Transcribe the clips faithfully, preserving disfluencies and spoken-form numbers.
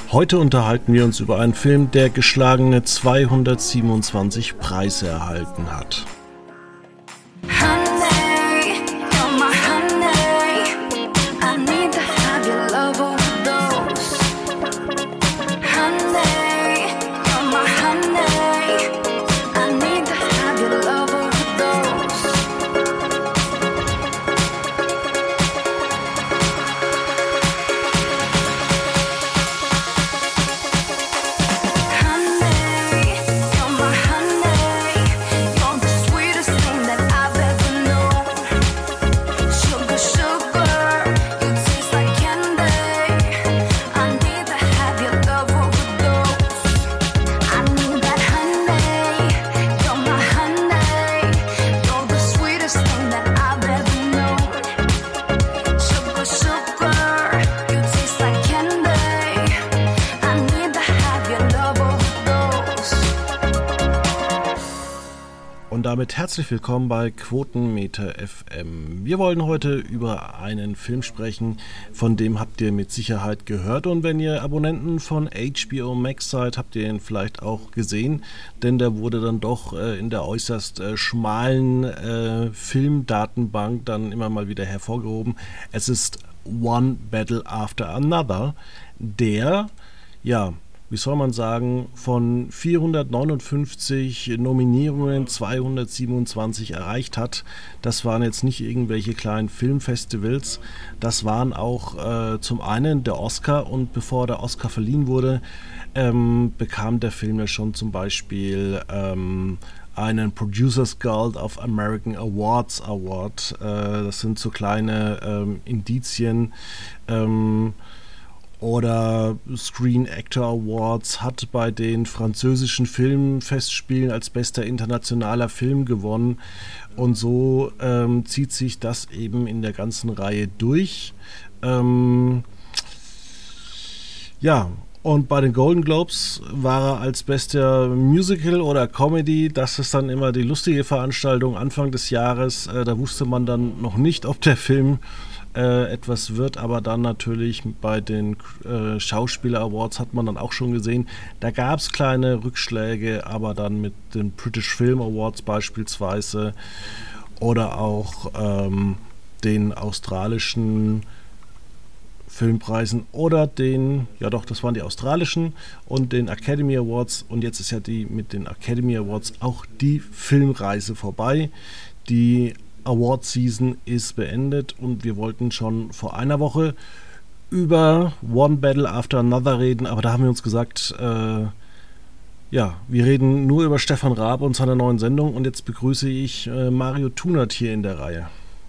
Heute unterhalten wir uns über einen Film, der geschlagene zweihundertsiebenundzwanzig Preise erhalten hat. Damit herzlich willkommen bei Quotenmeter F M. Wir wollen heute über einen Film sprechen, von dem habt ihr mit Sicherheit gehört, und wenn ihr Abonnenten von H B O Max seid, habt ihr ihn vielleicht auch gesehen, denn der wurde dann doch äh, in der äußerst äh, schmalen äh, Filmdatenbank dann immer mal wieder hervorgehoben. Es ist One Battle After Another, der, ja, wie soll man sagen, von vierhundertneunundfünfzig Nominierungen zweihundertsiebenundzwanzig erreicht hat. Das waren jetzt nicht irgendwelche kleinen Filmfestivals, das waren auch äh, zum einen der Oscar, und bevor der Oscar verliehen wurde, ähm, bekam der Film ja schon zum Beispiel ähm, einen Producers Guild of American Awards Award. Äh, das sind so kleine ähm, Indizien, ähm, oder Screen Actor Awards, hat bei den französischen Filmfestspielen als bester internationaler Film gewonnen, und so ähm, zieht sich das eben in der ganzen Reihe durch. Ähm, ja, und bei den Golden Globes war er als bester Musical oder Comedy. Das ist dann immer die lustige Veranstaltung Anfang des Jahres. Äh, da wusste man dann noch nicht, ob der Film Äh, etwas wird, aber dann natürlich bei den äh, Schauspieler-Awards hat man dann auch schon gesehen, da gab es kleine Rückschläge, aber dann mit den British Film Awards beispielsweise oder auch ähm, den australischen Filmpreisen oder den, ja doch, das waren die australischen, und den Academy Awards, und jetzt ist ja die mit den Academy Awards auch die Filmreise vorbei. Die Award Season ist beendet, und wir wollten schon vor einer Woche über One Battle After Another reden, aber da haben wir uns gesagt, äh, ja, wir reden nur über Stefan Raab und seiner neuen Sendung, und jetzt begrüße ich äh, Mario Thunert hier in der Reihe.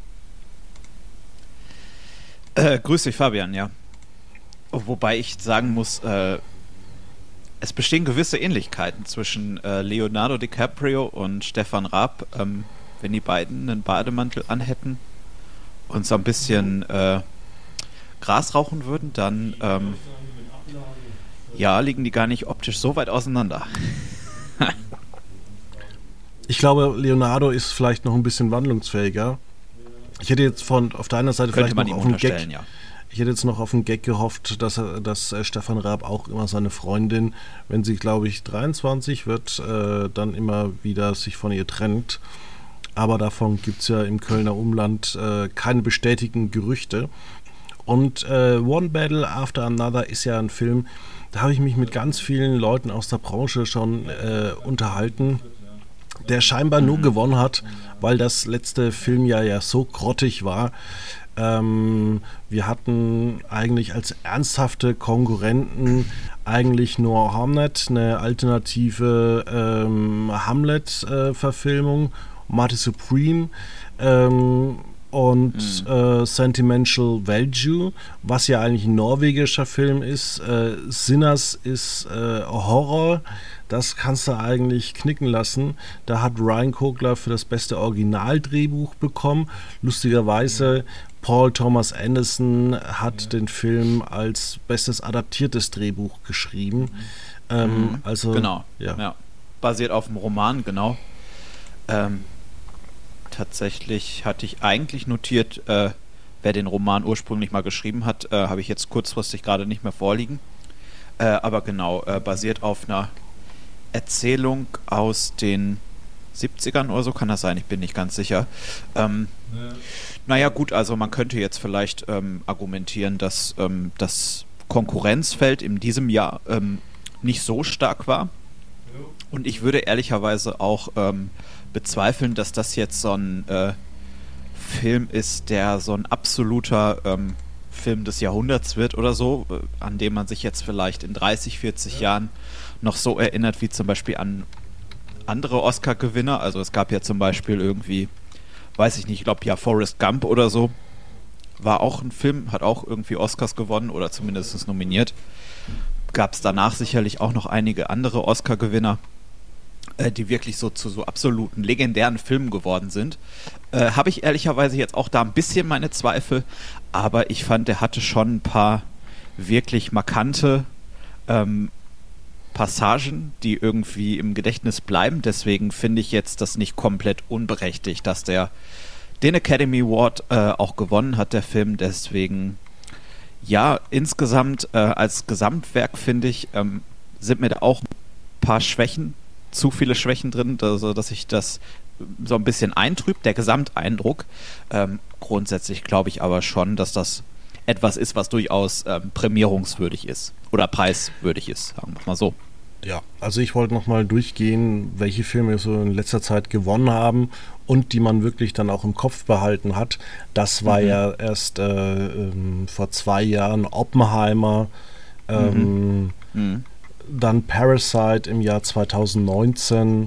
Äh, grüß dich, Fabian, ja. Wobei ich sagen muss, äh, es bestehen gewisse Ähnlichkeiten zwischen äh, Leonardo DiCaprio und Stefan Raab. Ähm, wenn die beiden einen Bademantel anhätten und so ein bisschen äh, Gras rauchen würden, dann ähm, ja, liegen die gar nicht optisch so weit auseinander. Ich glaube, Leonardo ist vielleicht noch ein bisschen wandlungsfähiger. Ich hätte jetzt von auf deiner Seite Könnte vielleicht noch auf einen Gag, ja. ich hätte jetzt noch auf einen Gag gehofft, dass er, dass äh, Stefan Raab auch immer seine Freundin, wenn sie, glaube ich, dreiundzwanzig wird, äh, dann immer wieder sich von ihr trennt. Aber davon gibt es ja im Kölner Umland äh, keine bestätigten Gerüchte. Und äh, One Battle After Another ist ja ein Film, da habe ich mich mit ganz vielen Leuten aus der Branche schon äh, unterhalten, der scheinbar nur gewonnen hat, weil das letzte Filmjahr ja so grottig war. Ähm, wir hatten eigentlich als ernsthafte Konkurrenten eigentlich nur Hamlet, eine alternative ähm, Hamlet-Verfilmung, Marty Supreme ähm, und mhm. äh, Sentimental Value, was ja eigentlich ein norwegischer Film ist. Äh, Sinners ist äh, Horror, das kannst du eigentlich knicken lassen. Da hat Ryan Coogler für das beste Originaldrehbuch bekommen. Lustigerweise, Paul Thomas Anderson hat den Film als bestes adaptiertes Drehbuch geschrieben. Mhm. Ähm, also, genau, ja. ja. Basiert auf dem Roman, genau. Ähm, tatsächlich hatte ich eigentlich notiert, äh, wer den Roman ursprünglich mal geschrieben hat, äh, habe ich jetzt kurzfristig gerade nicht mehr vorliegen. Äh, aber genau, äh, basiert auf einer Erzählung aus den siebzigern oder so, kann das sein, ich bin nicht ganz sicher. Ähm, ja. Naja gut, also man könnte jetzt vielleicht ähm, argumentieren, dass ähm, das Konkurrenzfeld in diesem Jahr ähm, nicht so stark war. Und ich würde ehrlicherweise auch ähm, bezweifeln, dass das jetzt so ein äh, Film ist, der so ein absoluter ähm, Film des Jahrhunderts wird oder so, äh, an dem man sich jetzt vielleicht in dreißig, vierzig ja. Jahren noch so erinnert, wie zum Beispiel an andere Oscar-Gewinner. Also es gab ja zum Beispiel irgendwie, weiß ich nicht, ich glaube ja Forrest Gump oder so, war auch ein Film, hat auch irgendwie Oscars gewonnen oder zumindest nominiert. Gab es danach sicherlich auch noch einige andere Oscar-Gewinner, äh, die wirklich so zu so absoluten legendären Filmen geworden sind. Äh, habe ich ehrlicherweise jetzt auch da ein bisschen meine Zweifel, aber ich fand, der hatte schon ein paar wirklich markante ähm, Passagen, die irgendwie im Gedächtnis bleiben. Deswegen finde ich jetzt das nicht komplett unberechtigt, dass der den Academy Award äh, auch gewonnen hat, der Film. Deswegen, ja, insgesamt äh, als Gesamtwerk, finde ich, ähm, sind mir da auch ein paar Schwächen, zu viele Schwächen drin, also dass sich das so ein bisschen eintrübt, der Gesamteindruck. Ähm, grundsätzlich glaube ich aber schon, dass das etwas ist, was durchaus ähm, prämierungswürdig ist oder preiswürdig ist, sagen wir mal so. Ja, also ich wollte nochmal durchgehen, welche Filme so in letzter Zeit gewonnen haben und die man wirklich dann auch im Kopf behalten hat. Das war mhm. ja erst äh, ähm, vor zwei Jahren Oppenheimer, ähm, mhm. Mhm. dann Parasite im Jahr zwanzig neunzehn.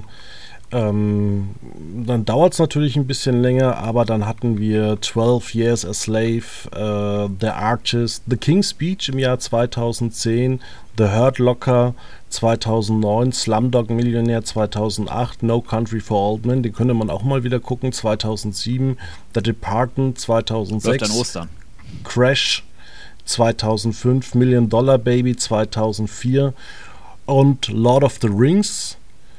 Ähm, dann dauert es natürlich ein bisschen länger, aber dann hatten wir twelve Years a Slave, äh, The Artist, The King's Speech im Jahr zweitausendzehn, The Hurt Locker zweitausendneun, Slumdog Millionär zweitausendacht, No Country for Old Men, den könnte man auch mal wieder gucken, zweitausendsieben, The Departed zweitausendsechs, läuft an Ostern. Crash zweitausendfünf, Million Dollar Baby zweitausendvier und Lord of the Rings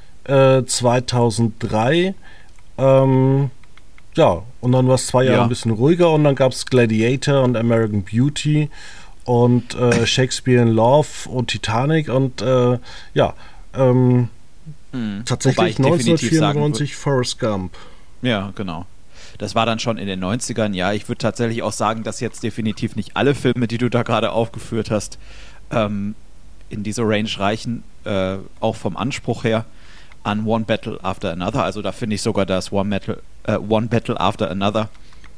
zweitausenddrei, ähm, ja, und dann war es zwei Jahre ja. ein bisschen ruhiger und dann gab es Gladiator und American Beauty und äh, Shakespeare in Love und Titanic und äh, ja, ähm, hm. tatsächlich neunzehnhundertvierundneunzig Forrest Gump. Ja, genau. Das war dann schon in den neunzigern, ja. Ich würde tatsächlich auch sagen, dass jetzt definitiv nicht alle Filme, die du da gerade aufgeführt hast, ähm, in diese Range reichen, äh, auch vom Anspruch her. An One Battle After Another, also da finde ich sogar, dass One Battle, äh, One Battle After Another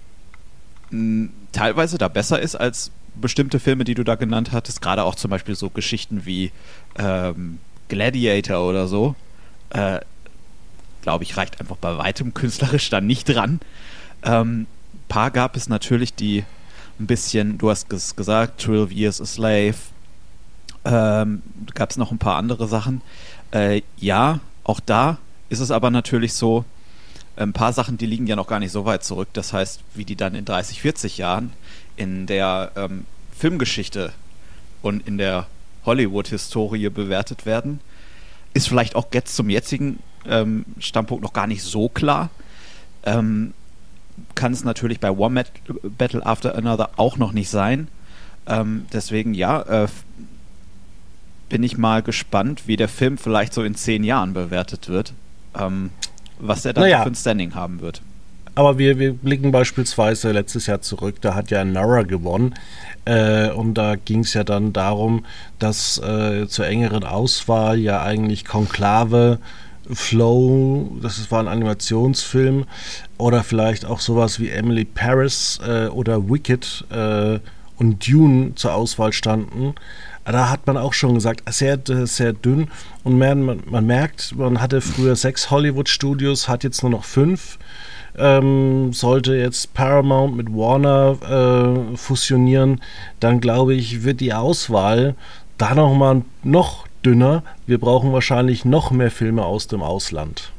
mh, teilweise da besser ist als bestimmte Filme, die du da genannt hattest, gerade auch zum Beispiel so Geschichten wie ähm, Gladiator oder so, äh, glaube ich, reicht einfach bei weitem künstlerisch dann nicht dran. Ähm, paar gab es natürlich, die ein bisschen, du hast es gesagt, twelve Years a Slave, ähm, gab es noch ein paar andere Sachen. Äh, ja, auch da ist es aber natürlich so, ein paar Sachen, die liegen ja noch gar nicht so weit zurück. Das heißt, wie die dann in dreißig, vierzig Jahren in der ähm, Filmgeschichte und in der Hollywood-Historie bewertet werden, ist vielleicht auch jetzt zum jetzigen ähm, Standpunkt noch gar nicht so klar. Ähm, kann es natürlich bei One Battle After Another auch noch nicht sein. Ähm, deswegen, ja, äh, bin ich mal gespannt, wie der Film vielleicht so in zehn Jahren bewertet wird, ähm, was der dann naja. für ein Standing haben wird. Aber wir, wir blicken beispielsweise letztes Jahr zurück, da hat ja Nora gewonnen äh, und da ging es ja dann darum, dass äh, zur engeren Auswahl ja eigentlich Conclave, Flow, das war ein Animationsfilm, oder vielleicht auch sowas wie Emily Paris äh, oder Wicked äh, und Dune zur Auswahl standen. Da hat man auch schon gesagt, sehr, sehr dünn. Und man, man merkt, man hatte früher sechs Hollywood-Studios, hat jetzt nur noch fünf. Ähm, sollte jetzt Paramount mit Warner äh, fusionieren, dann glaube ich, wird die Auswahl da nochmal noch dünner. Wir brauchen wahrscheinlich noch mehr Filme aus dem Ausland.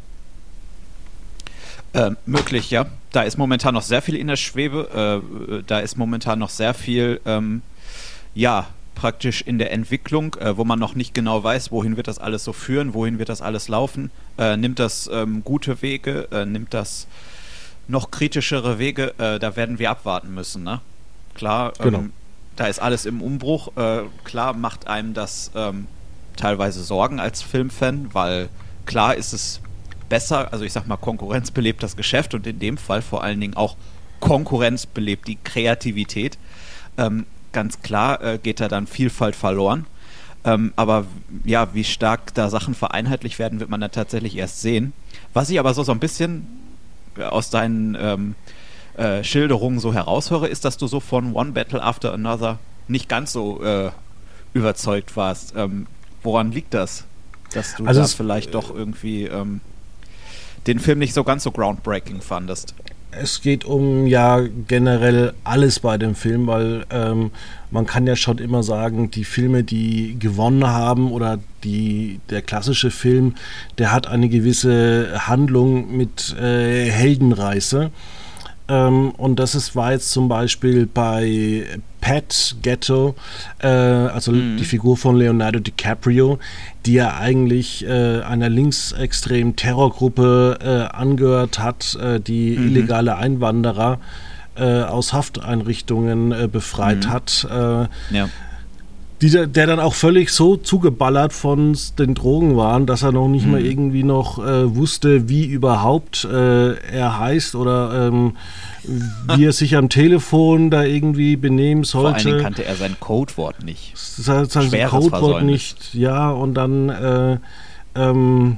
Äh, möglich, ja. Da ist momentan noch sehr viel in der Schwebe. Äh, da ist momentan noch sehr viel, ähm, ja, praktisch in der Entwicklung, äh, wo man noch nicht genau weiß, wohin wird das alles so führen, wohin wird das alles laufen. Äh, nimmt das ähm, gute Wege, äh, nimmt das noch kritischere Wege, äh, da werden wir abwarten müssen. Ne? Klar, ähm, genau. da ist alles im Umbruch. Äh, klar macht einem das ähm, teilweise Sorgen als Filmfan, weil klar ist es besser, also ich sag mal, Konkurrenz belebt das Geschäft und in dem Fall vor allen Dingen auch Konkurrenz belebt die Kreativität. Ähm, ganz klar äh, geht da dann Vielfalt verloren. Ähm, aber ja, wie stark da Sachen vereinheitlicht werden, wird man dann tatsächlich erst sehen. Was ich aber so, so ein bisschen aus deinen ähm, äh, Schilderungen so heraushöre, ist, dass du so von One Battle After Another nicht ganz so äh, überzeugt warst. Ähm, woran liegt das? Dass du also da vielleicht doch irgendwie ähm, den Film nicht so ganz so groundbreaking fandest? Es geht um ja generell alles bei dem Film, weil ähm, man kann ja schon immer sagen, die Filme, die gewonnen haben oder die, der klassische Film, der hat eine gewisse Handlung mit äh, Heldenreise. Ähm, und das ist, war jetzt zum Beispiel bei Pat Ghetto, äh, also mhm. die Figur von Leonardo DiCaprio, die ja eigentlich äh, einer linksextremen Terrorgruppe äh, angehört hat, äh, die mhm. illegale Einwanderer äh, aus Hafteinrichtungen äh, befreit mhm. hat. Äh, ja. Die, der dann auch völlig so zugeballert von den Drogen waren, dass er noch nicht mhm. mal irgendwie noch äh, wusste, wie überhaupt äh, er heißt oder ähm, wie er sich am Telefon da irgendwie benehmen sollte. Vor allen Dingen kannte er sein Codewort nicht. Sein, sein Codewort nicht, ja, und dann äh, ähm,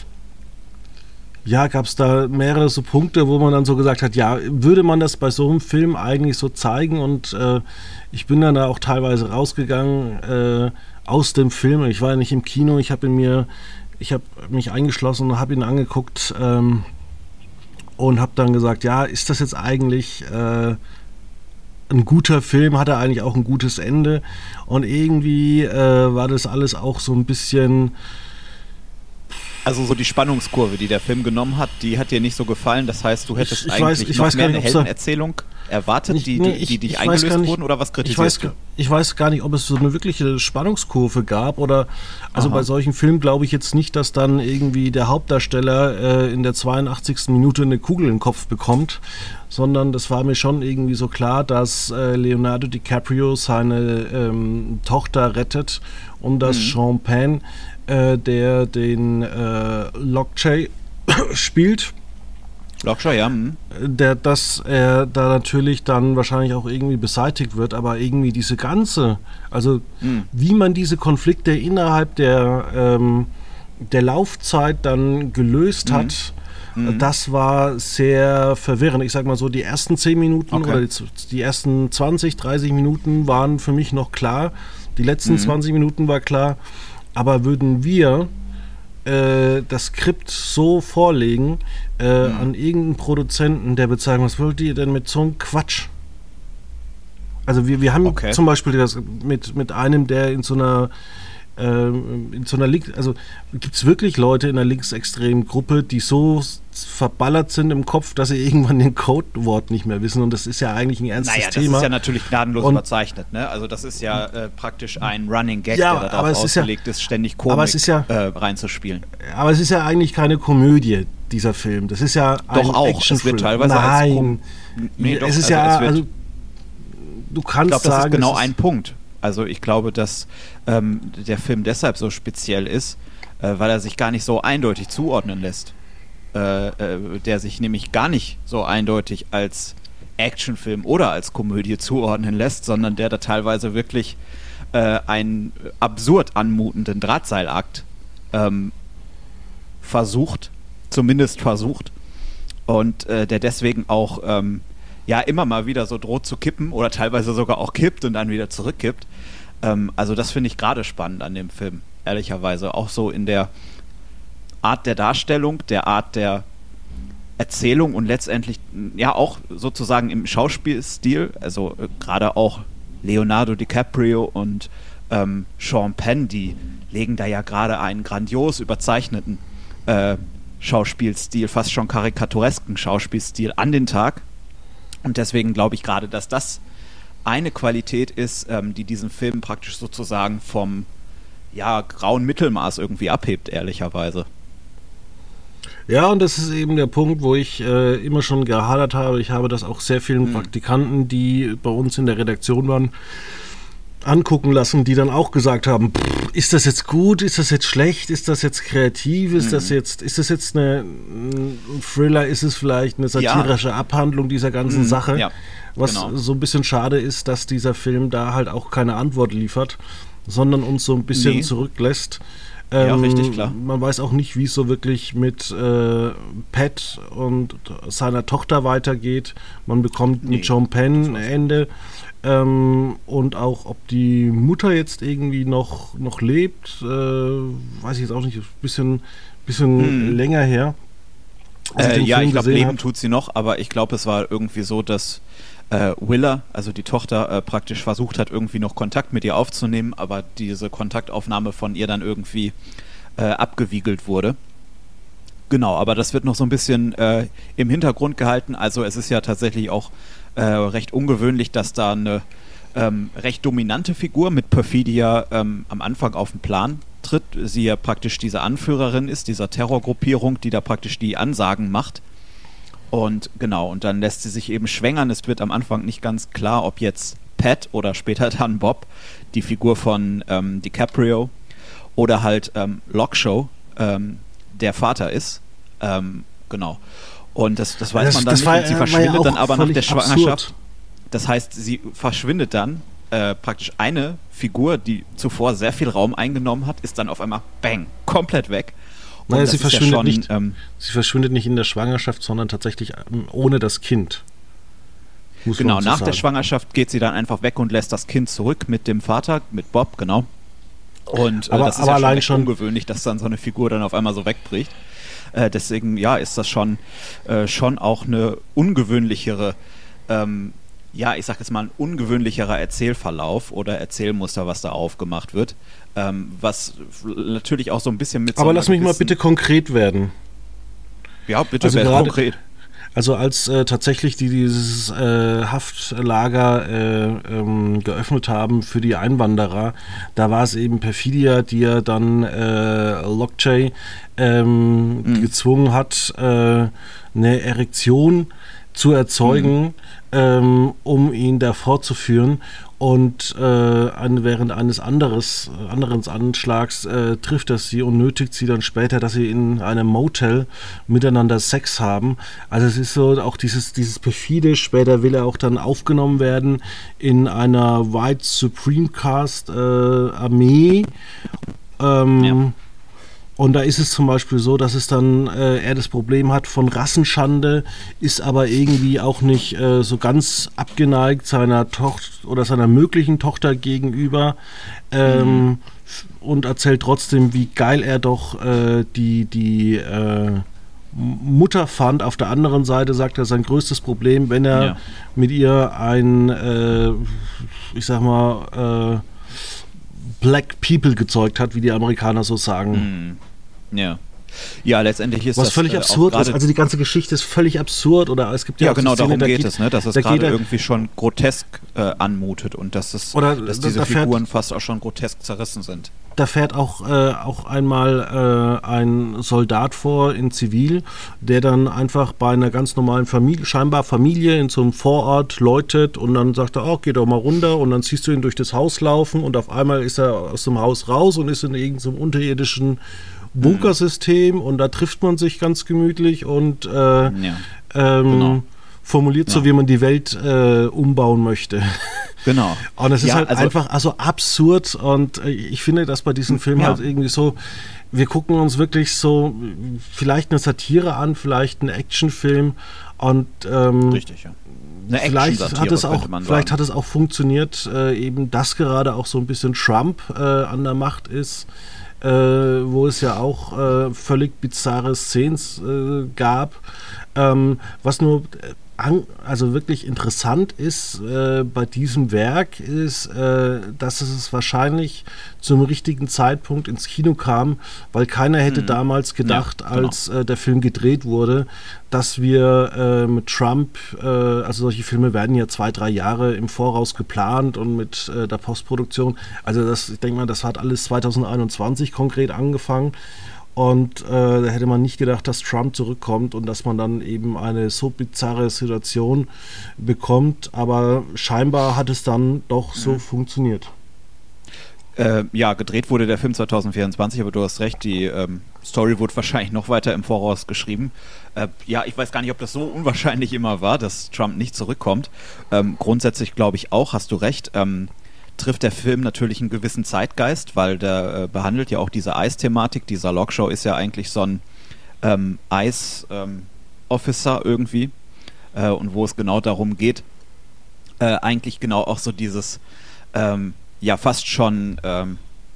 ja, gab es da mehrere so Punkte, wo man dann so gesagt hat, ja, würde man das bei so einem Film eigentlich so zeigen? Und äh, ich bin dann da auch teilweise rausgegangen äh, aus dem Film. Ich war ja nicht im Kino, ich habe mir, ich habe mich eingeschlossen und habe ihn angeguckt ähm, und habe dann gesagt, ja, ist das jetzt eigentlich äh, ein guter Film? Hat er eigentlich auch ein gutes Ende? Und irgendwie äh, war das alles auch so ein bisschen... Also so die Spannungskurve, die der Film genommen hat, die hat dir nicht so gefallen. Das heißt, du hättest ich, ich eigentlich weiß, ich noch weiß mehr nicht, eine Heldenerzählung erwartet, ich, die, nee, die, die dich ich eingelöst nicht, wurden, oder was kritisierst ich weiß, du? Ich weiß gar nicht, ob es so eine wirkliche Spannungskurve gab oder, also Aha. bei solchen Filmen glaube ich jetzt nicht, dass dann irgendwie der Hauptdarsteller äh, in der zweiundachtzigsten Minute eine Kugel im Kopf bekommt, sondern das war mir schon irgendwie so klar, dass äh, Leonardo DiCaprio seine ähm, Tochter rettet und dass mhm. Sean Penn, äh, der den äh, Lockjay spielt, Lockjay, ja. Mhm. Der, dass er da natürlich dann wahrscheinlich auch irgendwie beseitigt wird, aber irgendwie diese ganze, also mhm. wie man diese Konflikte innerhalb der, ähm, der Laufzeit dann gelöst mhm. hat, mhm. das war sehr verwirrend. Ich sag mal so, die ersten zehn Minuten okay. oder die, die ersten zwanzig, dreißig Minuten waren für mich noch klar, die letzten mhm. zwanzig Minuten war klar, aber würden wir das Skript so vorlegen äh, mhm. an irgendeinen Produzenten, der wird sagen, was wollt ihr denn mit so einem Quatsch? Also wir, wir haben okay. zum Beispiel das mit, mit einem, der in so einer äh, in so einer Link, also gibt es wirklich Leute in einer linksextremen Gruppe, die so verballert sind im Kopf, dass sie irgendwann den Codewort nicht mehr wissen, und das ist ja eigentlich ein ernstes naja, Thema. Das ist ja natürlich gnadenlos und überzeichnet, ne? Also das ist ja äh, praktisch ein Running Gag, ja, der darauf ausgelegt ist, ja, ist, ständig Komik ist ja, äh, reinzuspielen. Aber es ist ja eigentlich keine Komödie, dieser Film. Das ist ja ein doch auch. Actionfilm. Es wird teilweise Nein. als Kom- nee, doch, es ist also ja, es wird, also du kannst ich glaube, das sagen, ist genau ein Punkt. Also ich glaube, dass ähm, der Film deshalb so speziell ist, äh, weil er sich gar nicht so eindeutig zuordnen lässt. Äh, äh, der sich nämlich gar nicht so eindeutig als Actionfilm oder als Komödie zuordnen lässt, sondern der da teilweise wirklich äh, einen absurd anmutenden Drahtseilakt ähm, versucht, zumindest versucht, und äh, der deswegen auch ähm, ja immer mal wieder so droht zu kippen oder teilweise sogar auch kippt und dann wieder zurückkippt. Ähm, also das finde ich gerade spannend an dem Film, ehrlicherweise. Auch so in der Art der Darstellung, der Art der Erzählung und letztendlich ja auch sozusagen im Schauspielstil. Also äh, gerade auch Leonardo DiCaprio und ähm, Sean Penn, die legen da ja gerade einen grandios überzeichneten äh, Schauspielstil, fast schon karikaturesken Schauspielstil an den Tag. Und deswegen glaube ich gerade, dass das eine Qualität ist, ähm, die diesen Film praktisch sozusagen vom ja, grauen Mittelmaß irgendwie abhebt, ehrlicherweise. Ja, und das ist eben der Punkt, wo ich äh, immer schon gehadert habe. Ich habe das auch sehr vielen mhm. Praktikanten, die bei uns in der Redaktion waren, angucken lassen, die dann auch gesagt haben, pff, ist das jetzt gut, ist das jetzt schlecht, ist das jetzt kreativ, ist mhm. das jetzt, ist das jetzt eine, ein Thriller, ist es vielleicht eine satirische ja. Abhandlung dieser ganzen mhm. Sache, ja. was genau. so ein bisschen schade ist, dass dieser Film da halt auch keine Antwort liefert, sondern uns so ein bisschen nee. zurücklässt. Ähm, ja, richtig, klar. Man weiß auch nicht, wie es so wirklich mit äh, Pat und seiner Tochter weitergeht. Man bekommt nee, mit Sean Penn ein Ende. Ähm, und auch, ob die Mutter jetzt irgendwie noch, noch lebt, äh, weiß ich jetzt auch nicht, ein bisschen, bisschen hm. länger her. Äh, ich ja, ich glaube, leben hab. tut sie noch, aber ich glaube, es war irgendwie so, dass äh, Willa, also die Tochter, äh, praktisch versucht hat, irgendwie noch Kontakt mit ihr aufzunehmen, aber diese Kontaktaufnahme von ihr dann irgendwie äh, abgewiegelt wurde. Genau, aber das wird noch so ein bisschen äh, im Hintergrund gehalten. Also es ist ja tatsächlich auch äh, recht ungewöhnlich, dass da eine ähm, recht dominante Figur mit Perfidia ähm, am Anfang auf den Plan tritt. Sie ja praktisch diese Anführerin ist, dieser Terrorgruppierung, die da praktisch die Ansagen macht. Und genau, und dann lässt sie sich eben schwängern. Es wird am Anfang nicht ganz klar, ob jetzt Pat oder später dann Bob, die Figur von ähm, DiCaprio, oder halt ähm, Lockshow, ähm, der Vater ist. Ähm, genau. Und das, das weiß das, man dann nicht. War, und sie verschwindet ja dann aber nach der Schwangerschaft. Absurd. Das heißt, sie verschwindet dann. Äh, praktisch eine Figur, die zuvor sehr viel Raum eingenommen hat, ist dann auf einmal, bang, komplett weg. Und naja, sie verschwindet, ja schon, nicht, ähm, sie verschwindet nicht in der Schwangerschaft, sondern tatsächlich ohne das Kind. Genau, nach sagen. der Schwangerschaft geht sie dann einfach weg und lässt das Kind zurück mit dem Vater, mit Bob, genau. Und äh, aber, das ist aber ja allein schon, schon ungewöhnlich, dass dann so eine Figur dann auf einmal so wegbricht. Äh, deswegen, ja, ist das schon, äh, schon auch eine ungewöhnlichere ähm, ja, ich sag jetzt mal, ein ungewöhnlicherer Erzählverlauf oder Erzählmuster, was da aufgemacht wird, ähm, was natürlich auch so ein bisschen mit... Aber so lass mich mal bitte konkret werden. Ja, bitte also werde gerade, konkret. Also als äh, tatsächlich die dieses äh, Haftlager äh, ähm, geöffnet haben für die Einwanderer, da war es eben Perfidia, die ja dann äh, Lockjay ähm, mhm. gezwungen hat, äh, eine Erektion zu erzeugen, mhm. ähm, um ihn da fortzuführen. Und äh, an, während eines anderes, anderen Anschlags äh, trifft er sie und nötigt sie dann später, dass sie in einem Motel miteinander Sex haben. Also es ist so auch dieses, dieses perfide, später will er auch dann aufgenommen werden in einer White Supreme Cast äh, Armee. Ähm, ja. Und da ist es zum Beispiel so, dass es dann äh, er das Problem hat von Rassenschande, ist aber irgendwie auch nicht äh, so ganz abgeneigt seiner Tochter oder seiner möglichen Tochter gegenüber ähm, mhm. und erzählt trotzdem, wie geil er doch äh, die, die äh, Mutter fand. Auf der anderen Seite sagt er, sein größtes Problem, wenn er ja. mit ihr ein, äh, ich sag mal, äh, Black People gezeugt hat, wie die Amerikaner so sagen. Ja. Ja, letztendlich ist Was das... Was völlig äh, absurd ist. Also die ganze Geschichte ist völlig absurd. Oder es gibt ja, ja auch genau, Szene, darum da geht geht es, ne? Dass es da gerade er, irgendwie schon grotesk äh, anmutet und dass, es, oder dass da, diese da fährt, Figuren fast auch schon grotesk zerrissen sind. Da fährt auch, äh, auch einmal äh, ein Soldat vor in Zivil, der dann einfach bei einer ganz normalen Familie, scheinbar Familie in so einem Vorort läutet und dann sagt er, oh, geh doch mal runter und dann siehst du ihn durch das Haus laufen und auf einmal ist er aus dem Haus raus und ist in irgendeinem unterirdischen Bunkersystem mhm. und da trifft man sich ganz gemütlich und äh, ja, ähm, genau. formuliert ja. so, wie man die Welt äh, umbauen möchte. Genau. Und es ist ja, halt also einfach also absurd und ich finde, dass bei diesem Film ja. halt irgendwie so, wir gucken uns wirklich so vielleicht eine Satire an, vielleicht einen Actionfilm und ähm, richtig, ja. Eine vielleicht hat es auch vielleicht sagen. hat es auch funktioniert, äh, eben dass gerade auch so ein bisschen Trump äh, an der Macht ist, äh, wo es ja auch äh, völlig bizarre Szenen äh, gab, ähm, was nur an, also wirklich interessant ist äh, bei diesem Werk ist, äh, dass es wahrscheinlich zum richtigen Zeitpunkt ins Kino kam, weil keiner hätte mhm. damals gedacht, ja, genau. als äh, der Film gedreht wurde, dass wir äh, mit Trump, äh, also solche Filme werden ja zwei, drei Jahre im Voraus geplant und mit äh, der Postproduktion, also das, ich denke mal, das hat alles zwanzig einundzwanzig konkret angefangen. Und äh, da hätte man nicht gedacht, dass Trump zurückkommt und dass man dann eben eine so bizarre Situation bekommt. Aber scheinbar hat es dann doch so mhm. funktioniert. Äh, ja, gedreht wurde der Film zwanzig vierundzwanzig, aber du hast recht, die ähm, Story wurde wahrscheinlich noch weiter im Voraus geschrieben. Äh, ja, ich weiß gar nicht, ob das so unwahrscheinlich immer war, dass Trump nicht zurückkommt. Ähm, grundsätzlich glaube ich auch, hast du recht, ähm, trifft der Film natürlich einen gewissen Zeitgeist, weil der äh, behandelt ja auch diese Eis-Thematik. Dieser Logshow ist ja eigentlich so ein ähm, Eis-Officer ähm, irgendwie äh, und wo es genau darum geht, äh, eigentlich genau auch so dieses ähm, ja fast schon ähm,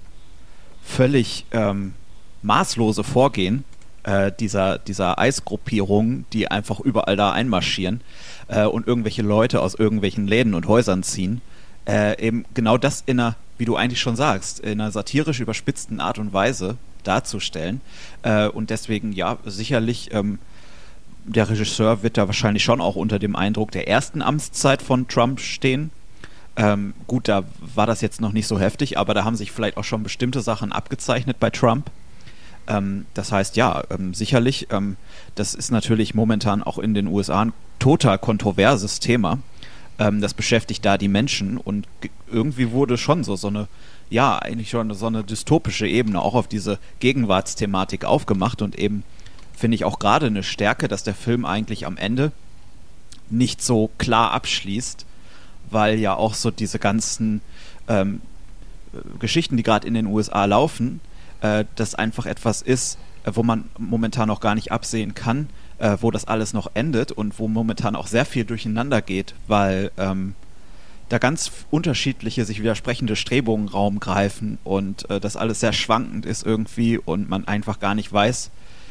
völlig ähm, maßlose Vorgehen äh, dieser, dieser Eisgruppierung, die einfach überall da einmarschieren äh, und irgendwelche Leute aus irgendwelchen Läden und Häusern ziehen, äh, eben genau das in einer, wie du eigentlich schon sagst, in einer satirisch überspitzten Art und Weise darzustellen. Äh, und deswegen, ja, sicherlich, ähm, der Regisseur wird da wahrscheinlich schon auch unter dem Eindruck der ersten Amtszeit von Trump stehen. Ähm, gut, da war das jetzt noch nicht so heftig, aber da haben sich vielleicht auch schon bestimmte Sachen abgezeichnet bei Trump. Ähm, das heißt, ja, ähm, sicherlich, ähm, das ist natürlich momentan auch in den U S A ein total kontroverses Thema. Ähm, das beschäftigt da die Menschen und g- irgendwie wurde schon so, so eine, ja, eigentlich schon so eine dystopische Ebene auch auf diese Gegenwartsthematik aufgemacht und eben finde ich auch gerade eine Stärke, dass der Film eigentlich am Ende nicht so klar abschließt, weil ja auch so diese ganzen ähm, Geschichten, die gerade in den U S A laufen, äh, das einfach etwas ist, äh, wo man momentan noch gar nicht absehen kann, äh, wo das alles noch endet und wo momentan auch sehr viel durcheinander geht, weil ähm, da ganz unterschiedliche, sich widersprechende Strebungen Raum greifen und äh, das alles sehr schwankend ist irgendwie und man einfach gar nicht weiß,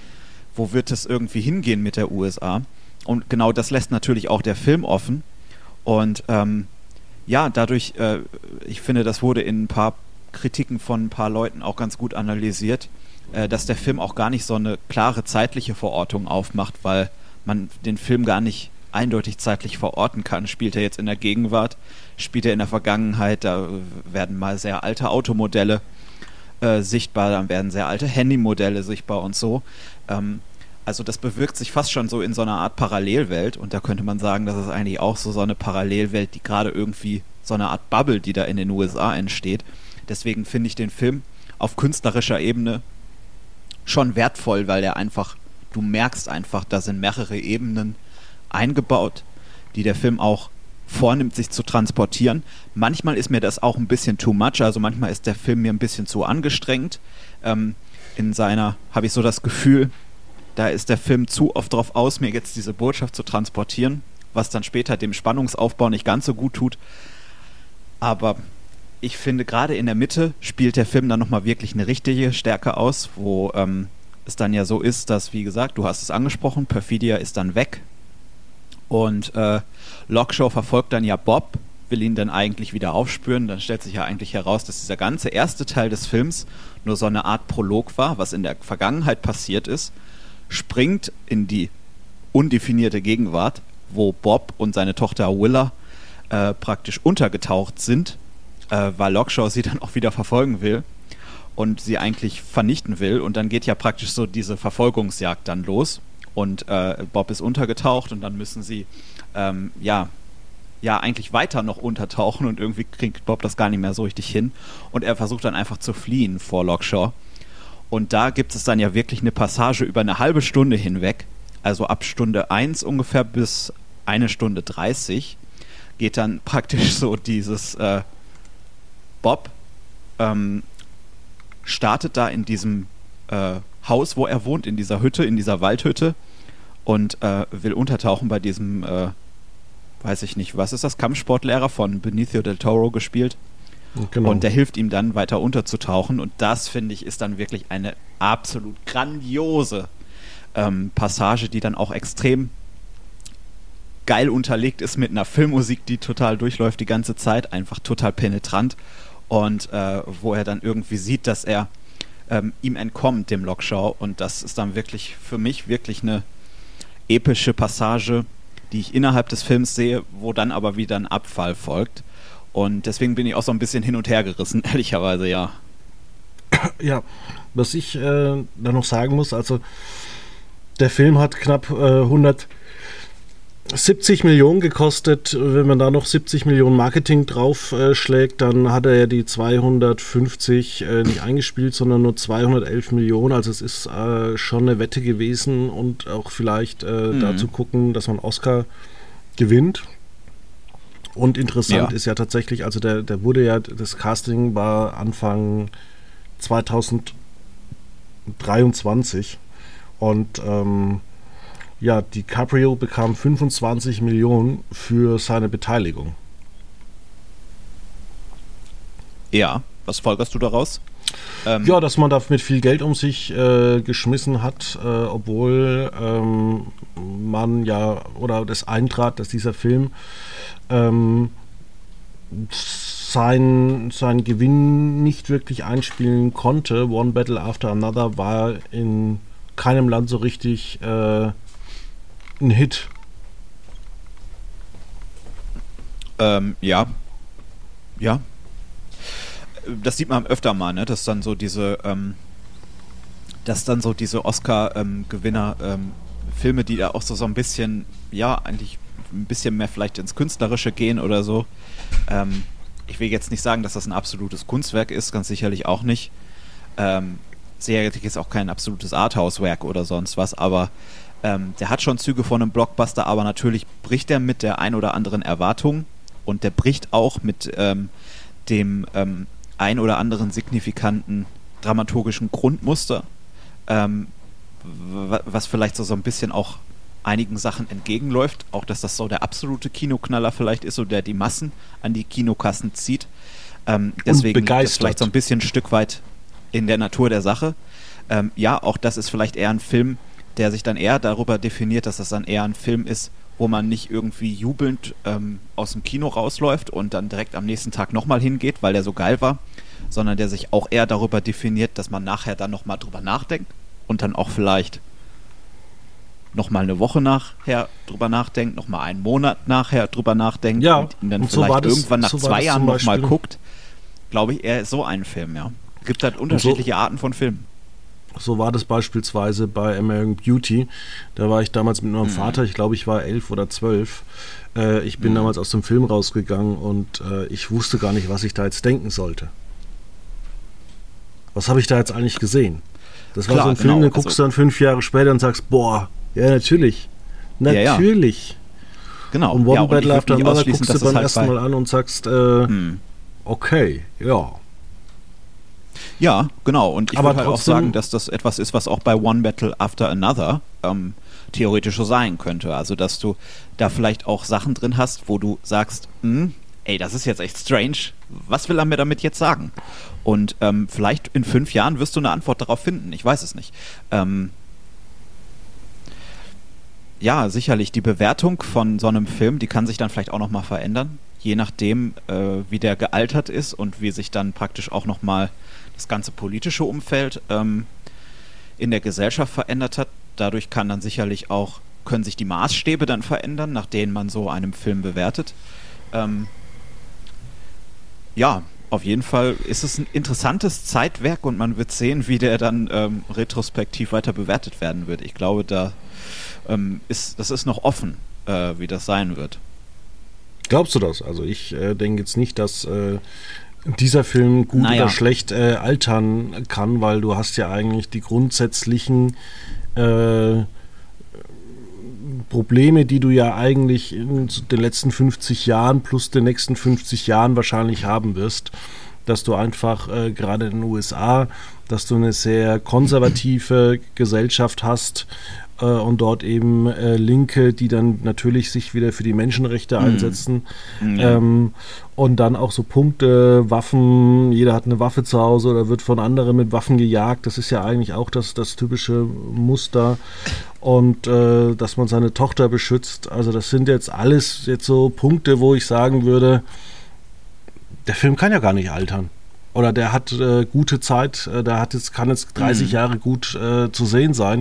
wo wird es irgendwie hingehen mit der U S A. Und genau das lässt natürlich auch der Film offen. Und ähm, ja, dadurch, äh, ich finde, das wurde in ein paar Kritiken von ein paar Leuten auch ganz gut analysiert, äh, dass der Film auch gar nicht so eine klare zeitliche Verortung aufmacht, weil man den Film gar nicht eindeutig zeitlich verorten kann. Spielt er jetzt in der Gegenwart, spielt er in der Vergangenheit, da werden mal sehr alte Automodelle äh, sichtbar, dann werden sehr alte Handymodelle sichtbar und so. Ähm, Also das bewirkt sich fast schon so in so einer Art Parallelwelt und da könnte man sagen, das ist eigentlich auch so, so eine Parallelwelt, die gerade irgendwie so eine Art Bubble, die da in den U S A entsteht. Deswegen finde ich den Film auf künstlerischer Ebene schon wertvoll, weil er einfach, du merkst einfach, da sind mehrere Ebenen eingebaut, die der Film auch vornimmt, sich zu transportieren. Manchmal ist mir das auch ein bisschen too much, also manchmal ist der Film mir ein bisschen zu angestrengt. Ähm, in seiner, habe ich so das Gefühl, da ist der Film zu oft drauf aus, mir jetzt diese Botschaft zu transportieren, was dann später dem Spannungsaufbau nicht ganz so gut tut. Aber ich finde, gerade in der Mitte spielt der Film dann nochmal wirklich eine richtige Stärke aus, wo ähm, es dann ja so ist, dass, wie gesagt, du hast es angesprochen, Perfidia ist dann weg und äh, Logshow verfolgt dann ja Bob, will ihn dann eigentlich wieder aufspüren. Dann stellt sich ja eigentlich heraus, dass dieser ganze erste Teil des Films nur so eine Art Prolog war, was in der Vergangenheit passiert ist, springt in die undefinierte Gegenwart, wo Bob und seine Tochter Willa äh, praktisch untergetaucht sind, äh, weil Logshow sie dann auch wieder verfolgen will und sie eigentlich vernichten will. Und dann geht ja praktisch so diese Verfolgungsjagd dann los und äh, Bob ist untergetaucht und dann müssen sie ähm, ja, ja eigentlich weiter noch untertauchen und irgendwie kriegt Bob das gar nicht mehr so richtig hin und er versucht dann einfach zu fliehen vor Logshow. Und da gibt es dann ja wirklich eine Passage über eine halbe Stunde hinweg, also ab Stunde eins ungefähr bis eine Stunde dreißig, geht dann praktisch so dieses äh, Bob ähm, startet da in diesem äh, Haus, wo er wohnt, in dieser Hütte, in dieser Waldhütte und äh, will untertauchen bei diesem, äh, weiß ich nicht, was ist das, Kampfsportlehrer von Benicio del Toro gespielt. Genau. Und der hilft ihm dann weiter unterzutauchen und das, finde ich, ist dann wirklich eine absolut grandiose ähm, Passage, die dann auch extrem geil unterlegt ist mit einer Filmmusik, die total durchläuft die ganze Zeit, einfach total penetrant und äh, wo er dann irgendwie sieht, dass er ähm, ihm entkommt, dem Logshow und das ist dann wirklich für mich wirklich eine epische Passage, die ich innerhalb des Films sehe, wo dann aber wieder ein Abfall folgt. Und deswegen bin ich auch so ein bisschen hin und her gerissen, ehrlicherweise, ja. Ja, was ich äh, da noch sagen muss, also der Film hat knapp äh, hundert, siebzig Millionen gekostet. Wenn man da noch siebzig Millionen Marketing draufschlägt, äh, dann hat er ja die zweihundertfünfzig äh, nicht eingespielt, sondern nur zweihundertelf Millionen. Also es ist äh, schon eine Wette gewesen und auch vielleicht äh, mhm. dazu gucken, dass man Oscar gewinnt. Und interessant ja. ist ja tatsächlich, also der, der wurde ja, das Casting war Anfang zweitausenddreiundzwanzig und ähm, ja, DiCaprio bekam fünfundzwanzig Millionen für seine Beteiligung. Ja, was folgerst du daraus? Ähm, ja, dass man da mit viel Geld um sich äh, geschmissen hat, äh, obwohl ähm, man ja, oder das eintrat, dass dieser Film ähm, sein, sein Gewinn nicht wirklich einspielen konnte. One Battle After Another war in keinem Land so richtig äh, ein Hit. Ähm, ja. Ja. Das sieht man öfter mal, ne? Dass dann so diese, ähm, dass dann so diese Oscar-Gewinner ähm, ähm, Filme, die da auch so, so ein bisschen, ja, eigentlich ein bisschen mehr vielleicht ins Künstlerische gehen oder so. Ähm, ich will jetzt nicht sagen, dass das ein absolutes Kunstwerk ist, ganz sicherlich auch nicht. Ähm, sicherlich ist auch kein absolutes Arthouse-Werk oder sonst was, aber ähm, der hat schon Züge von einem Blockbuster, aber natürlich bricht er mit der ein oder anderen Erwartung und der bricht auch mit ähm, dem ähm, ein oder anderen signifikanten dramaturgischen Grundmuster, ähm, w- was vielleicht so, so ein bisschen auch einigen Sachen entgegenläuft, auch dass das so der absolute Kinoknaller vielleicht ist, so der die Massen an die Kinokassen zieht. Ähm, deswegen liegt das vielleicht so ein bisschen ein Stück weit in der Natur der Sache. Ähm, ja, auch das ist vielleicht eher ein Film, der sich dann eher darüber definiert, dass das dann eher ein Film ist, wo man nicht irgendwie jubelnd ähm, aus dem Kino rausläuft und dann direkt am nächsten Tag nochmal hingeht, weil der so geil war, sondern der sich auch eher darüber definiert, dass man nachher dann nochmal drüber nachdenkt und dann auch vielleicht nochmal eine Woche nachher drüber nachdenkt, nochmal einen Monat nachher drüber nachdenkt ja, und ihn dann und vielleicht so das, irgendwann nach so zwei Jahren nochmal Beispiel. guckt. Glaube ich, eher so ein Film, ja. Es gibt halt unterschiedliche so, Arten von Filmen. So war das beispielsweise bei American Beauty. Da war ich damals mit meinem mhm. Vater, ich glaube, ich war elf oder zwölf. Äh, ich bin mhm. damals aus dem Film rausgegangen und äh, ich wusste gar nicht, was ich da jetzt denken sollte. Was habe ich da jetzt eigentlich gesehen? Das war Klar, so ein Film, genau, den guckst also, du dann fünf Jahre später und sagst, boah, ja, natürlich. Natürlich. Ja, ja. Genau. Und One ja, Battle After Another guckst du beim halt ersten Mal an und sagst, äh, hm. okay, ja. Ja, genau. Und ich würde halt auch sagen, dass das etwas ist, was auch bei One Battle After Another ähm, theoretisch so sein könnte. Also, dass du da vielleicht auch Sachen drin hast, wo du sagst, ey, das ist jetzt echt strange. Was will er mir damit jetzt sagen? Und ähm, vielleicht in fünf Jahren wirst du eine Antwort darauf finden. Ich weiß es nicht. Ähm, ja, sicherlich. Die Bewertung von so einem Film, die kann sich dann vielleicht auch nochmal verändern. Je nachdem, äh, wie der gealtert ist und wie sich dann praktisch auch nochmal das ganze politische Umfeld ähm, in der Gesellschaft verändert hat. Dadurch kann dann sicherlich auch, können sich die Maßstäbe dann verändern, nach denen man so einen Film bewertet. Ähm, ja, auf jeden Fall ist es ein interessantes Zeitwerk und man wird sehen, wie der dann ähm, retrospektiv weiter bewertet werden wird. Ich glaube, da ähm, ist, das ist noch offen, äh, wie das sein wird. Glaubst du das? Also ich äh, denke jetzt nicht, dass äh, dieser Film gut naja. oder schlecht äh, altern kann, weil du hast ja eigentlich die grundsätzlichen äh, Probleme, die du ja eigentlich in den letzten fünfzig Jahren plus den nächsten fünfzig Jahren wahrscheinlich haben wirst, dass du einfach äh, gerade in den U S A, dass du eine sehr konservative Gesellschaft hast äh, und dort eben äh, Linke, die dann natürlich sich wieder für die Menschenrechte mhm. einsetzen mhm. ähm, und dann auch so Punkte, Waffen, jeder hat eine Waffe zu Hause oder wird von anderen mit Waffen gejagt, das ist ja eigentlich auch das, das typische Muster. Und äh, dass man seine Tochter beschützt. Also das sind jetzt alles jetzt so Punkte, wo ich sagen würde, der Film kann ja gar nicht altern. Oder der hat äh, gute Zeit, äh, der hat jetzt, kann jetzt dreißig mhm. Jahre gut äh, zu sehen sein.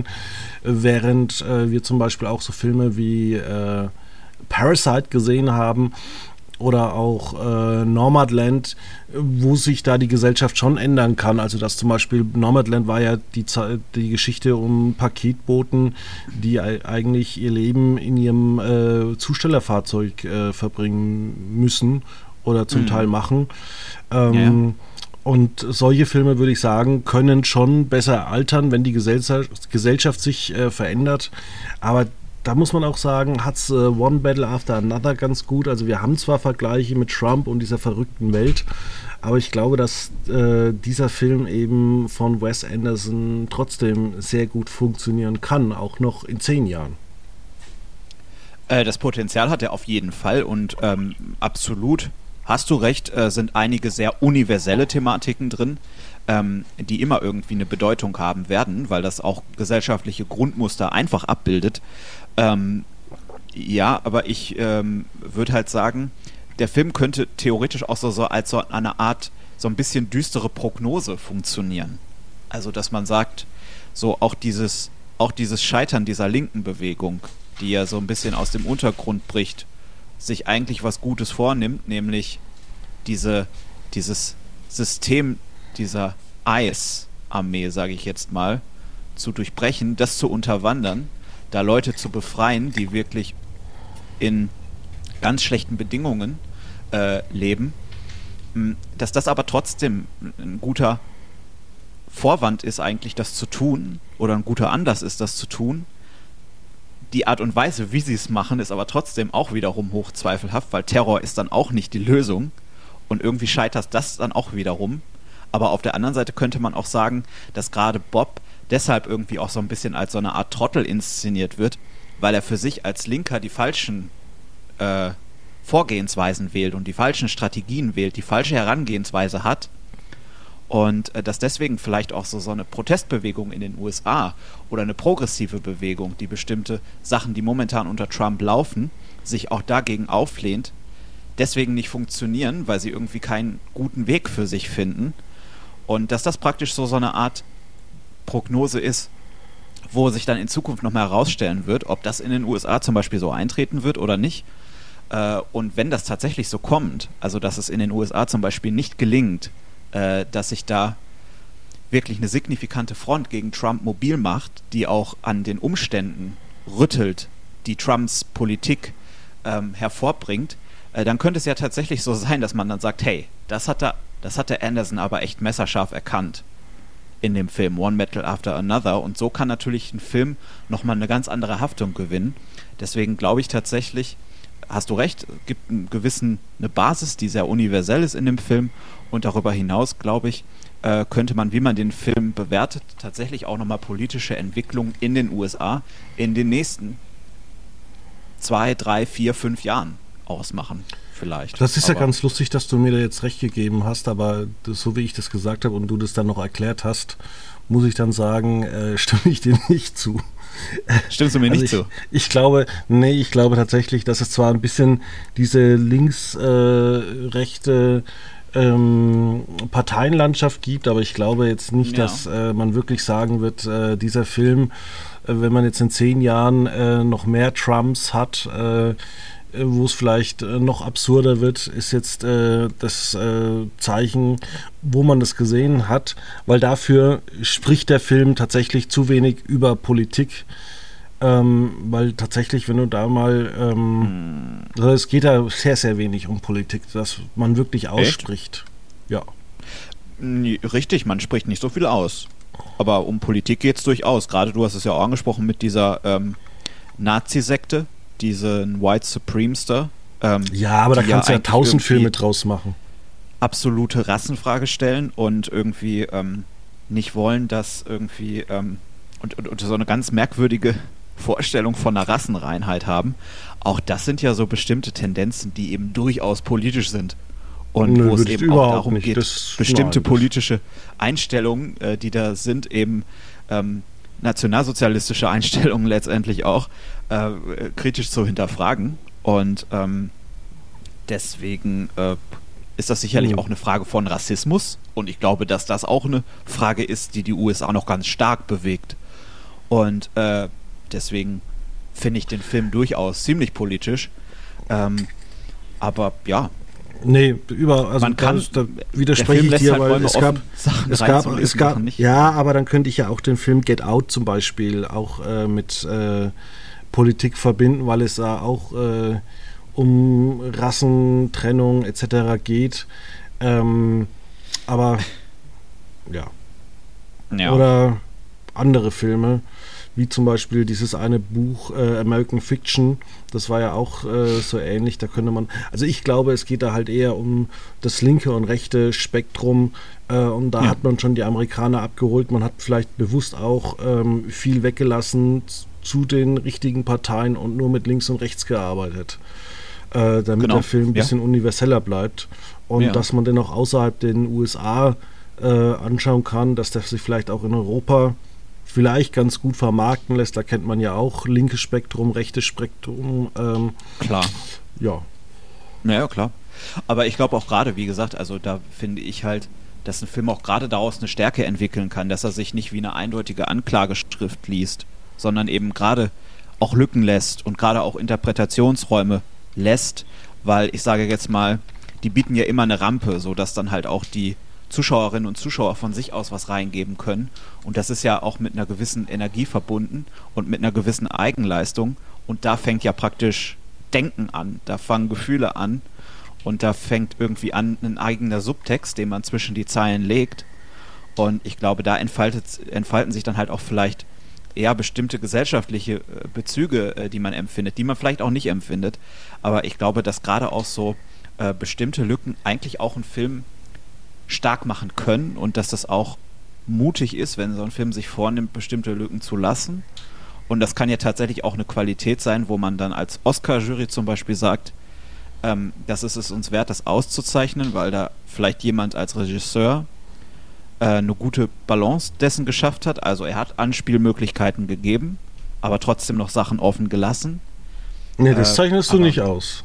Während äh, wir zum Beispiel auch so Filme wie äh, Parasite gesehen haben, oder auch äh, Nomadland, wo sich da die Gesellschaft schon ändern kann. Also dass zum Beispiel Nomadland war ja die, die Geschichte um Paketboten, die eigentlich ihr Leben in ihrem äh, Zustellerfahrzeug äh, verbringen müssen oder zum mhm. Teil machen. Ähm, ja. Und solche Filme, würde ich sagen, können schon besser altern, wenn die Gesellschaft, Gesellschaft sich äh, verändert. Aber da muss man auch sagen, hat es äh, One Battle After Another ganz gut. Also wir haben zwar Vergleiche mit Trump und dieser verrückten Welt, aber ich glaube, dass äh, dieser Film eben von Wes Anderson trotzdem sehr gut funktionieren kann, auch noch in zehn Jahren. Äh, das Potenzial hat er auf jeden Fall und ähm, absolut, hast du recht, äh, sind einige sehr universelle Thematiken drin, ähm, die immer irgendwie eine Bedeutung haben werden, weil das auch gesellschaftliche Grundmuster einfach abbildet. Ähm, ja, aber ich ähm, würde halt sagen, der Film könnte theoretisch auch so, so als so eine Art, so ein bisschen düstere Prognose funktionieren. Also, dass man sagt, so auch dieses, auch dieses Scheitern dieser linken Bewegung, die ja so ein bisschen aus dem Untergrund bricht, sich eigentlich was Gutes vornimmt, nämlich diese, dieses System dieser I S Armee, sage ich jetzt mal, zu durchbrechen, das zu unterwandern, da Leute zu befreien, die wirklich in ganz schlechten Bedingungen äh, leben, dass das aber trotzdem ein guter Vorwand ist eigentlich, das zu tun, oder ein guter Anlass ist, das zu tun. Die Art und Weise, wie sie es machen, ist aber trotzdem auch wiederum hochzweifelhaft, weil Terror ist dann auch nicht die Lösung und irgendwie scheitert das dann auch wiederum. Aber auf der anderen Seite könnte man auch sagen, dass gerade Bob deshalb irgendwie auch so ein bisschen als so eine Art Trottel inszeniert wird, weil er für sich als Linker die falschen äh, Vorgehensweisen wählt und die falschen Strategien wählt, die falsche Herangehensweise hat und äh, dass deswegen vielleicht auch so, so eine Protestbewegung in den U S A oder eine progressive Bewegung, die bestimmte Sachen, die momentan unter Trump laufen, sich auch dagegen auflehnt, deswegen nicht funktionieren, weil sie irgendwie keinen guten Weg für sich finden und dass das praktisch so, so eine Art Prognose ist, wo sich dann in Zukunft noch mal herausstellen wird, ob das in den U S A zum Beispiel so eintreten wird oder nicht. Äh, und wenn das tatsächlich so kommt, also dass es in den U S A zum Beispiel nicht gelingt, äh, dass sich da wirklich eine signifikante Front gegen Trump mobil macht, die auch an den Umständen rüttelt, die Trumps Politik ähm, hervorbringt, äh, dann könnte es ja tatsächlich so sein, dass man dann sagt, hey, das hat der, das hat der Anderson aber echt messerscharf erkannt in dem Film One Battle After Another und so kann natürlich ein Film nochmal eine ganz andere Haftung gewinnen. Deswegen glaube ich tatsächlich, hast du recht, es gibt einen gewissen, eine Basis, die sehr universell ist in dem Film und darüber hinaus, glaube ich, äh, könnte man, wie man den Film bewertet, tatsächlich auch nochmal politische Entwicklungen in den U S A in den nächsten zwei, drei, vier, fünf Jahren ausmachen. Vielleicht. Das ist aber ja ganz lustig, dass du mir da jetzt recht gegeben hast, aber das, so wie ich das gesagt habe und du das dann noch erklärt hast, muss ich dann sagen, äh, stimme ich dir nicht zu. Stimmst du mir also nicht ich, zu? Ich glaube, nee, ich glaube tatsächlich, dass es zwar ein bisschen diese links-rechte äh, ähm, Parteienlandschaft gibt, aber ich glaube jetzt nicht, ja. dass äh, man wirklich sagen wird, äh, dieser Film, äh, wenn man jetzt in zehn Jahren äh, noch mehr Trumps hat, äh, wo es vielleicht äh, noch absurder wird, ist jetzt äh, das äh, Zeichen, wo man das gesehen hat, weil dafür spricht der Film tatsächlich zu wenig über Politik, ähm, weil tatsächlich, wenn du da mal, ähm, hm. also es geht da sehr, sehr wenig um Politik, dass man wirklich ausspricht. Echt? Ja. Richtig, man spricht nicht so viel aus, aber um Politik geht es durchaus, gerade du hast es ja auch angesprochen mit dieser ähm, Nazi-Sekte, diesen White Supremester. Ähm, ja, aber da kannst du ja tausend Filme draus machen. Absolute Rassenfrage stellen und irgendwie ähm, nicht wollen, dass irgendwie ähm, und, und, und so eine ganz merkwürdige Vorstellung von einer Rassenreinheit haben. Auch das sind ja so bestimmte Tendenzen, die eben durchaus politisch sind. Und Nö, wo es eben auch darum nicht. geht, das, bestimmte nein, politische Einstellungen, äh, die da sind, eben ähm, nationalsozialistische Einstellungen letztendlich auch, äh, kritisch zu hinterfragen. Und ähm, deswegen äh, ist das sicherlich mhm. auch eine Frage von Rassismus. Und ich glaube, dass das auch eine Frage ist, die die U S A noch ganz stark bewegt. Und äh, deswegen finde ich den Film durchaus ziemlich politisch. Ähm, Aber ja. Nee, über, also Man kann, das, da widerspreche ich dir, halt weil es gab, Sachen es gab, es gab, nicht. ja, aber dann könnte ich ja auch den Film Get Out zum Beispiel auch äh, mit äh, Politik verbinden, weil es da auch äh, um Rassentrennung et cetera geht. Ähm, aber ja. ja. Oder andere Filme, wie zum Beispiel dieses eine Buch äh, American Fiction, das war ja auch äh, so ähnlich, da könnte man, also ich glaube, es geht da halt eher um das linke und rechte Spektrum äh, und da ja. hat man schon die Amerikaner abgeholt, man hat vielleicht bewusst auch ähm, viel weggelassen zu den richtigen Parteien und nur mit links und rechts gearbeitet, äh, damit genau. der Film ein bisschen ja. universeller bleibt und ja. dass man den auch außerhalb den U S A äh, anschauen kann, dass der sich vielleicht auch in Europa vielleicht ganz gut vermarkten lässt. Da kennt man ja auch linkes Spektrum, rechtes Spektrum. Ähm, klar. Ja. Naja, klar. Aber ich glaube auch gerade, wie gesagt, also da finde ich halt, dass ein Film auch gerade daraus eine Stärke entwickeln kann, dass er sich nicht wie eine eindeutige Anklageschrift liest, sondern eben gerade auch Lücken lässt und gerade auch Interpretationsräume lässt, weil ich sage jetzt mal, die bieten ja immer eine Rampe, sodass dann halt auch die Zuschauerinnen und Zuschauer von sich aus was reingeben können. Und das ist ja auch mit einer gewissen Energie verbunden und mit einer gewissen Eigenleistung. Und da fängt ja praktisch Denken an, da fangen Gefühle an und da fängt irgendwie an ein eigener Subtext, den man zwischen die Zeilen legt. Und ich glaube, da entfaltet, entfalten sich dann halt auch vielleicht eher bestimmte gesellschaftliche Bezüge, die man empfindet, die man vielleicht auch nicht empfindet. Aber ich glaube, dass gerade auch so äh, bestimmte Lücken eigentlich auch einen Film stark machen können und dass das auch mutig ist, wenn so ein Film sich vornimmt, bestimmte Lücken zu lassen. Und das kann ja tatsächlich auch eine Qualität sein, wo man dann als Oscar-Jury zum Beispiel sagt, ähm, das ist es uns wert, das auszuzeichnen, weil da vielleicht jemand als Regisseur äh, eine gute Balance dessen geschafft hat. Also er hat Anspielmöglichkeiten gegeben, aber trotzdem noch Sachen offen gelassen. Nee, das äh, zeichnest du nicht aus.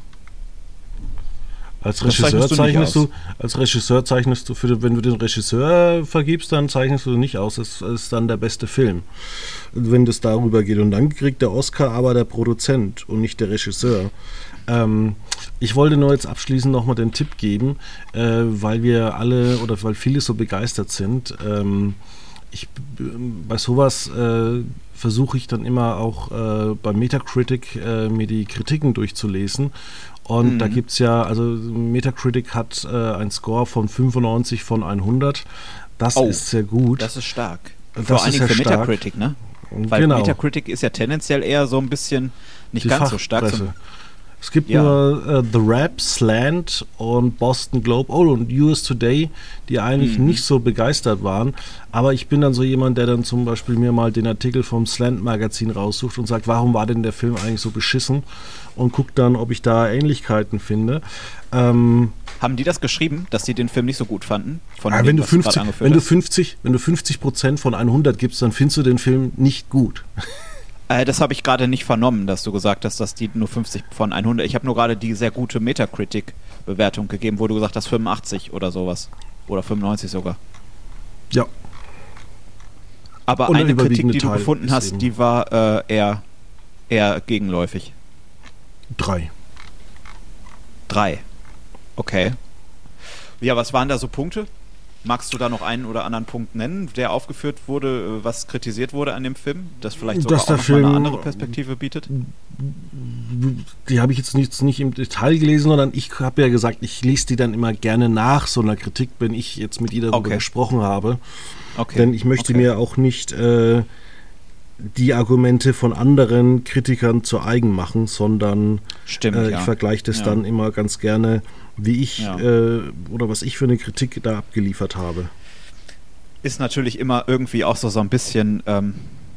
Als Regisseur zeichnest, zeichnest du, als Regisseur zeichnest du, für, wenn du den Regisseur vergibst, dann zeichnest du nicht aus. Das ist dann der beste Film, wenn das darüber geht. Und dann kriegt der Oscar aber der Produzent und nicht der Regisseur. Ähm, ich wollte nur jetzt abschließend nochmal den Tipp geben, äh, weil wir alle oder weil viele so begeistert sind. Ähm, ich, bei sowas äh, versuche ich dann immer auch äh, bei Metacritic äh, mir die Kritiken durchzulesen. Und mhm. da gibt es ja, also Metacritic hat äh, einen Score von fünfundneunzig von hundert. Das oh, ist sehr gut. Das ist stark. Das Vor allen Dingen für stark. Metacritic, ne? Weil genau. Metacritic ist ja tendenziell eher so ein bisschen nicht die ganz so stark. So es gibt ja. nur äh, The Wrap, Slant und Boston Globe, oh, und U S Today, die eigentlich mhm. nicht so begeistert waren. Aber ich bin dann so jemand, der dann zum Beispiel mir mal den Artikel vom Slant-Magazin raussucht und sagt, warum war denn der Film eigentlich so beschissen? Und guckt dann, ob ich da Ähnlichkeiten finde. Ähm, Haben die das geschrieben, dass sie den Film nicht so gut fanden? Von ja, dem, wenn, du fünfzig, du wenn, du fünfzig, wenn du fünfzig Prozent von hundert gibst, dann findest du den Film nicht gut. Äh, das habe ich gerade nicht vernommen, dass du gesagt hast, dass die nur fünfzig von hundert. Ich habe nur gerade die sehr gute Metacritic-Bewertung gegeben, wo du gesagt hast fünfundachtzig oder sowas. Oder fünfundneunzig sogar. Ja. Aber Und eine Kritik, die du Teil gefunden hast, die war äh, eher, eher gegenläufig. Drei. Drei. Okay. Ja, was waren da so Punkte? Magst du da noch einen oder anderen Punkt nennen, der aufgeführt wurde, was kritisiert wurde an dem Film, das vielleicht sogar Dass der auch noch Film, mal eine andere Perspektive bietet? Die habe ich jetzt nicht, nicht im Detail gelesen, sondern ich habe ja gesagt, ich lese die dann immer gerne nach so einer Kritik, wenn ich jetzt mit ihr darüber okay. gesprochen habe. Okay. Denn ich möchte okay. mir auch nicht äh, die Argumente von anderen Kritikern zu eigen machen, sondern Stimmt, äh, ich ja. vergleiche das ja. dann immer ganz gerne, wie ich ja. äh, oder was ich für eine Kritik da abgeliefert habe. Ist natürlich immer irgendwie auch so, so ein bisschen ähm,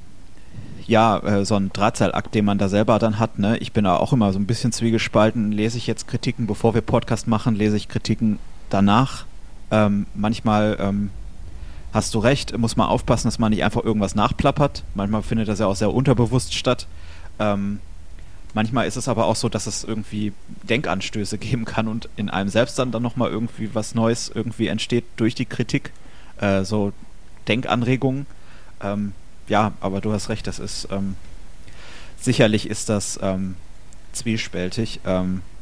ja, äh, so ein Drahtseilakt, den man da selber dann hat. Ne? Ich bin da auch immer so ein bisschen zwiegespalten. Lese ich jetzt Kritiken, bevor wir Podcast machen, lese ich Kritiken danach. Ähm, manchmal ähm, hast du recht, muss man aufpassen, dass man nicht einfach irgendwas nachplappert. Manchmal findet das ja auch sehr unterbewusst statt. Ähm, manchmal ist es aber auch so, dass es irgendwie Denkanstöße geben kann und in einem selbst dann, dann nochmal irgendwie was Neues irgendwie entsteht durch die Kritik. Äh, so Denkanregungen. Ähm, ja, aber du hast recht, das ist ähm, sicherlich ist das ähm, zwiespältig. Ähm,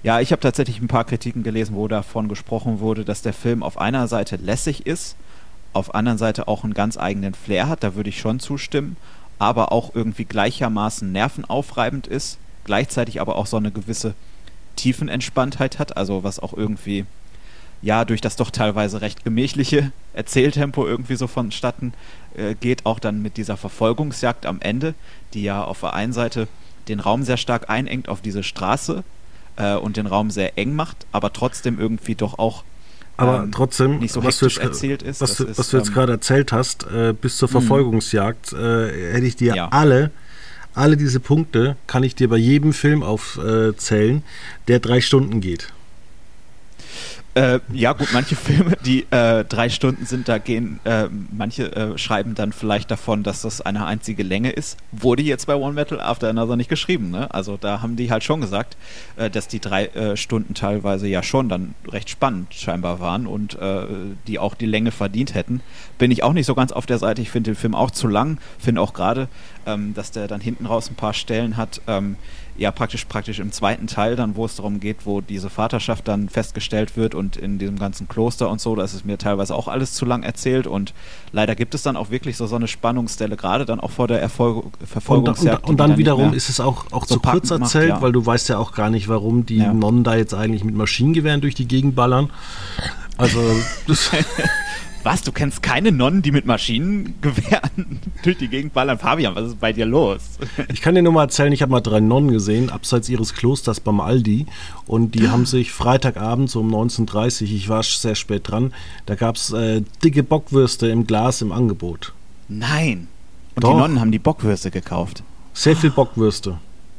Ja, ich habe tatsächlich ein paar Kritiken gelesen, wo davon gesprochen wurde, dass der Film auf einer Seite lässig ist, auf der anderen Seite auch einen ganz eigenen Flair hat, da würde ich schon zustimmen, aber auch irgendwie gleichermaßen nervenaufreibend ist, gleichzeitig aber auch so eine gewisse Tiefenentspanntheit hat, also was auch irgendwie, ja, durch das doch teilweise recht gemächliche Erzähltempo irgendwie so vonstatten äh, geht, auch dann mit dieser Verfolgungsjagd am Ende, die ja auf der einen Seite den Raum sehr stark einengt auf diese Straße, und den Raum sehr eng macht, aber trotzdem irgendwie doch auch aber ähm, trotzdem, nicht so was du hektisch jetzt, erzählt ist. Was, du, ist, was du jetzt ähm, gerade erzählt hast, äh, bis zur Verfolgungsjagd, äh, hätte ich dir ja. alle, alle diese Punkte, kann ich dir bei jedem Film aufzählen, äh, der drei Stunden geht. Äh, ja gut, manche Filme, die äh, drei Stunden sind, da gehen, äh, manche äh, schreiben dann vielleicht davon, dass das eine einzige Länge ist. Wurde jetzt bei One Metal After Another nicht geschrieben, ne? Also da haben die halt schon gesagt, äh, dass die drei äh, Stunden teilweise ja schon dann recht spannend scheinbar waren und äh, die auch die Länge verdient hätten. Bin ich auch nicht so ganz auf der Seite. Ich finde den Film auch zu lang. Finde auch gerade, ähm, dass der dann hinten raus ein paar Stellen hat, ähm, ja praktisch praktisch im zweiten Teil dann, wo es darum geht, wo diese Vaterschaft dann festgestellt wird und in diesem ganzen Kloster und so, da ist es mir teilweise auch alles zu lang erzählt und leider gibt es dann auch wirklich so, so eine Spannungsstelle, gerade dann auch vor der Erfolg- Verfolgungsjagd. Und, und, und dann, dann wiederum ist es auch, auch so zu kurz erzählt, macht, ja. weil du weißt ja auch gar nicht, warum die ja. Nonnen da jetzt eigentlich mit Maschinengewehren durch die Gegend ballern. Also das Was, du kennst keine Nonnen, die mit Maschinengewehren durch die Gegend ballern? Fabian, was ist bei dir los? Ich kann dir nur mal erzählen, ich habe mal drei Nonnen gesehen, abseits ihres Klosters beim Aldi. Und die haben sich Freitagabend so um neunzehn Uhr dreißig, ich war sehr spät dran, da gab es äh, dicke Bockwürste im Glas im Angebot. Nein. Und Doch. die Nonnen haben die Bockwürste gekauft? Sehr viel Bockwürste.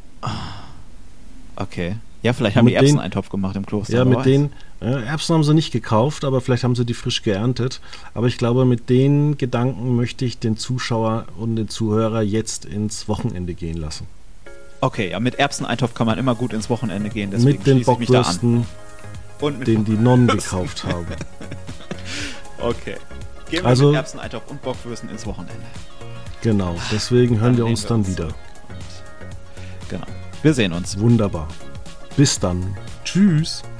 Okay. Ja, vielleicht haben mit die Erbseneintopf gemacht im Kloster. Ja, mit weiß. den äh, Erbsen haben sie nicht gekauft, aber vielleicht haben sie die frisch geerntet. Aber ich glaube, mit den Gedanken möchte ich den Zuschauer und den Zuhörer jetzt ins Wochenende gehen lassen. Okay, ja, mit Erbseneintopf kann man immer gut ins Wochenende gehen. Deswegen mit den schließe ich mich da an. Bockwürsten, Und mit den die Nonnen gekauft haben. Okay. Gehen wir Also, mit Erbseneintopf und Bockwürsten ins Wochenende. Genau, deswegen hören Dann wir nehmen uns wir dann uns wieder. Genau. Wir sehen uns. Wunderbar. Bis dann. Tschüss.